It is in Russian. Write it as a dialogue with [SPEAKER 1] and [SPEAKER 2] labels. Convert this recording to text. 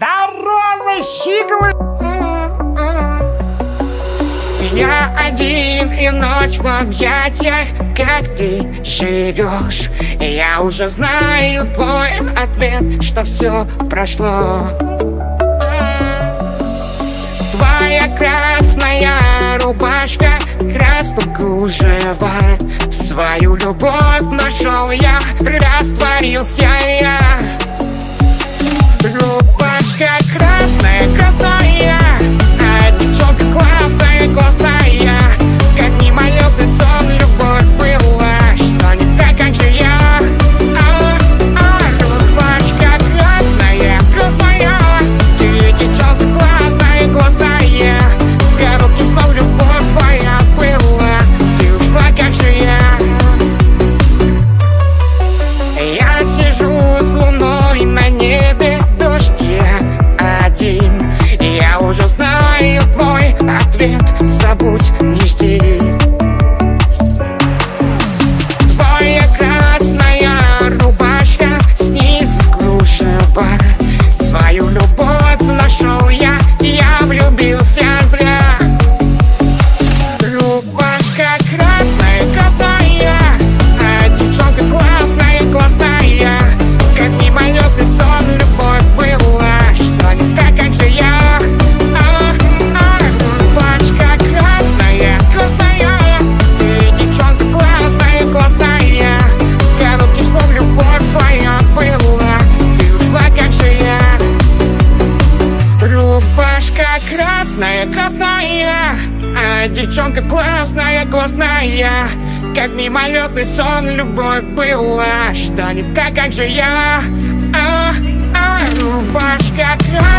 [SPEAKER 1] Здорово, щиглы! Я один и ночь в объятиях, как ты живешь. Я уже знаю твой ответ, что все прошло. Твоя красная рубашка, краска кружева. Свою любовь нашел я, растворился я. Рубашка красная, красная, а девчонка классная, классная. Как мимолетный сон, любовь была, что не так, как же я. Рубашка красная, красная, ты девчонка классная, классная. Коротким снов любовь твоя была, ты ушла, как же я. Я сижу с луной на небе, один. Я уже знаю твой ответ, забудь, не здесь. Твоя красная рубашка, снизу кружева. Свою любовь нашел я влюбился зря. Рубашка красная, красная, а девчонка классная, классная. Как мимолетный сон, любовь была, что не так, как же я. Рубашка красная, красная, ты девчонка классная, классная. Короткий сон, любовь твоя была, ты ушла, как же я. Рубашка красная, красная, а девчонка классная, классная. Как мимолетный сон, любовь была, что не так, как же я. Рубашка красная.